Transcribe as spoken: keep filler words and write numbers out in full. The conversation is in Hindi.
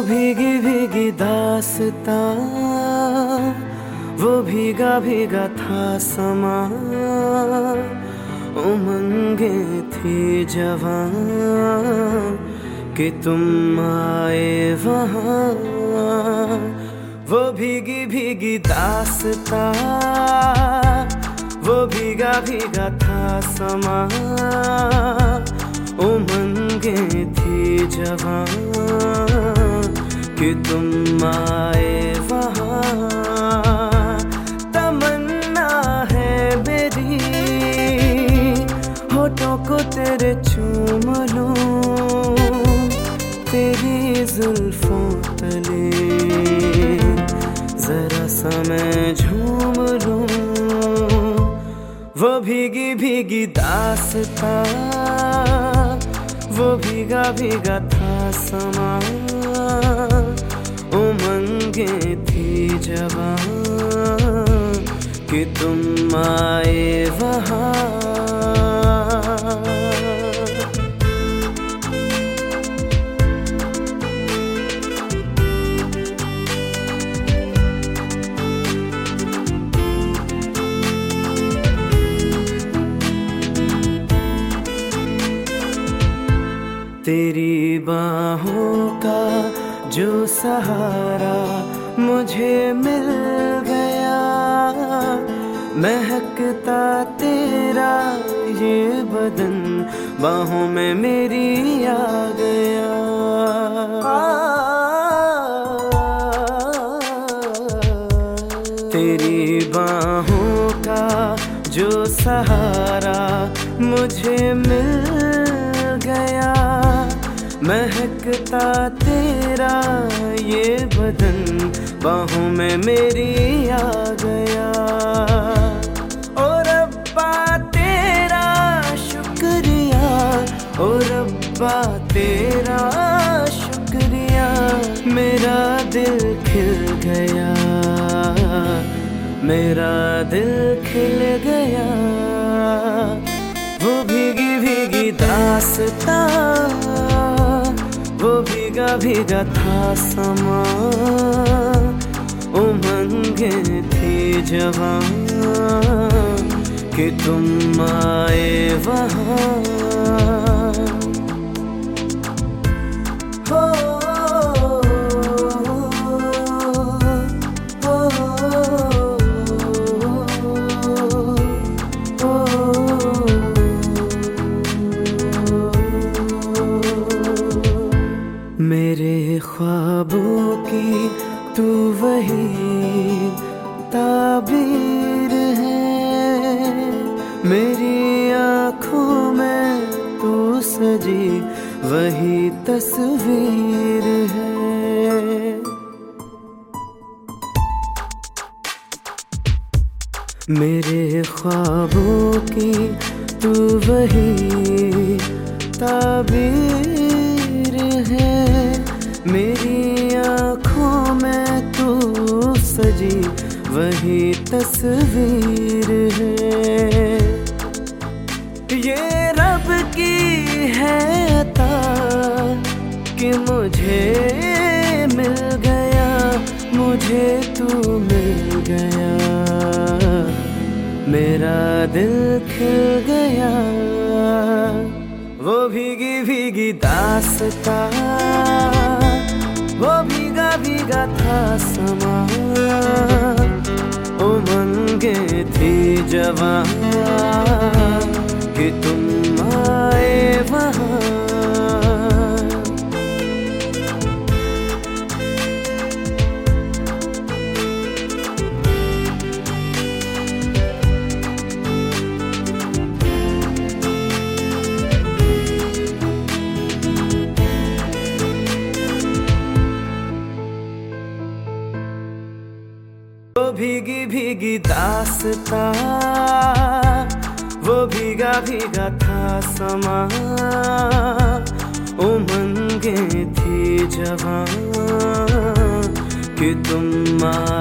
भीगी भीगी दास्तां, वो भीगा भीगा था समा। उमंगे थी जवां कि तुम आए वहां। वो भीगी भीगी दास्तां, वो भीगा भीगा था समा। उमंगे थी जवां कि तुम आए वहां। तमन्ना है मेरी होठों को तेरे चूम लूं, तेरी जुल्फों तले जरा सा मैं झूम लूं। वो भीगी भीगी दास्तां, वो भीगा भीगा था समा। उमंगे थी जवां कि तुम आए वहां। तेरी बाहों का जो सहारा मुझे मिल गया, महकता तेरा ये बदन बाहों में मेरी आ गया। तेरी बाहों का जो सहारा मुझे मिल गया, महकता तेरा ये बदन बाहों में मेरी आ गया। ओ रब्बा तेरा शुक्रिया, ओ रब्बा तेरा शुक्रिया। मेरा दिल खिल गया, मेरा दिल खिल गया। वो भीगी भीगी दास्तां, वो भीगा भीगा था समा। उमंगे थी जवां कि तुम आए वहां। हो मेरे ख्वाबों की तू वही ताबीर है, मेरी आँखों में तू सजी वही तस्वीर है। मेरे ख्वाबों की तू वही ताबीर है, मेरी आँखों में तू सजी वही तस्वीर है। ये रब की है अता कि मुझे मिल गया, मुझे तू मिल गया। मेरा दिल खिल गया। वो भीगी भीगी दास्तां, वो भीगा भीगा था समा। उमंगे थी जवां कि तुम आए वहां। वो भीगी भीगी दास्तां, वो भीगा भीगा था समा। उमंगे थी जवां कि तुम